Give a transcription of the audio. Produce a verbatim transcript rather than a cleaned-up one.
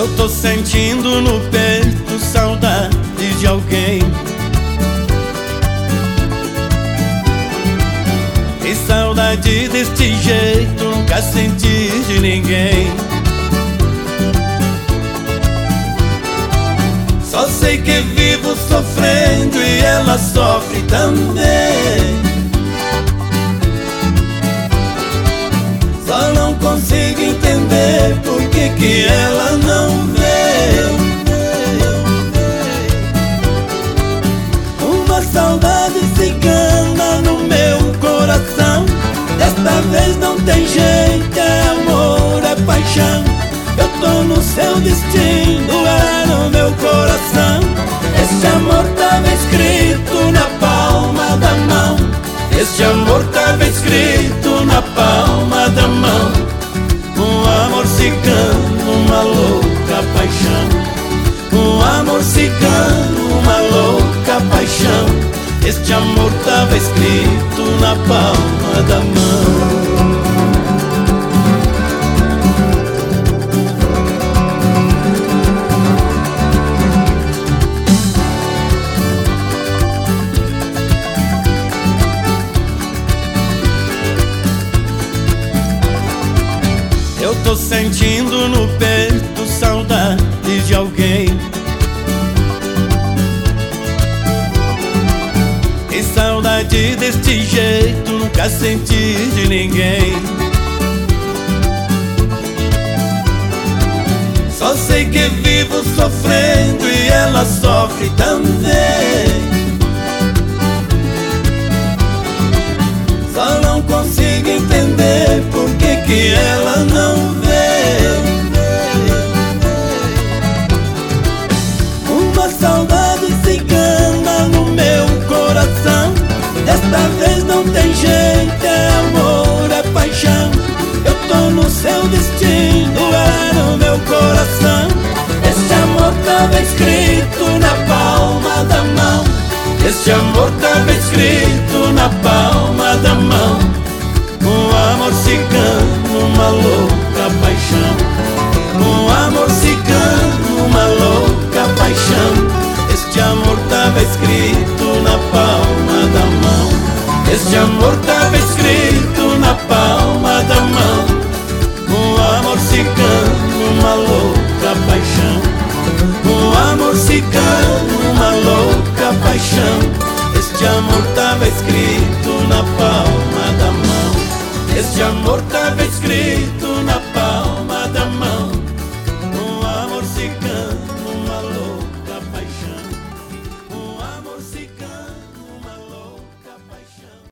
Eu tô sentindo no peito saudade de alguém. E saudade deste jeito nunca senti de ninguém. Só sei que vivo sofrendo e ela sofre também. Só não consigo entender por que que ela não veio. Uma saudade cigana no meu coração. Desta vez não tem jeito, é amor, é paixão. Eu tô no seu destino, é no meu coração. Esse amor tava escrito na palma da mão. Esse amor tava escrito na palma da mão. Um amor cigano, uma louca paixão. Um amor cigano, uma louca paixão. Este amor tava escrito na palma da mão. Eu tô sentindo no peito saudade de alguém. E saudade deste jeito nunca senti de ninguém. Só sei que vivo sofrendo e ela sofre também. Só não consigo entender por que que ela não veio. Uma saudade cigana no meu coração. Desta vez não tem jeito, é amor, é paixão. Eu tô no seu destino, é no meu coração. Esse amor tava escrito na palma da mão. Esse amor tava escrito na palma da mão. Um amor cigano, uma louca paixão. Um amor cigano, uma louca paixão. Este amor tava escrito na palma da mão. Este amor tava escrito na palma da mão. Um amor cigano, uma louca paixão. Um amor cigano, uma louca paixão. Este amor tava escrito na palma da mão.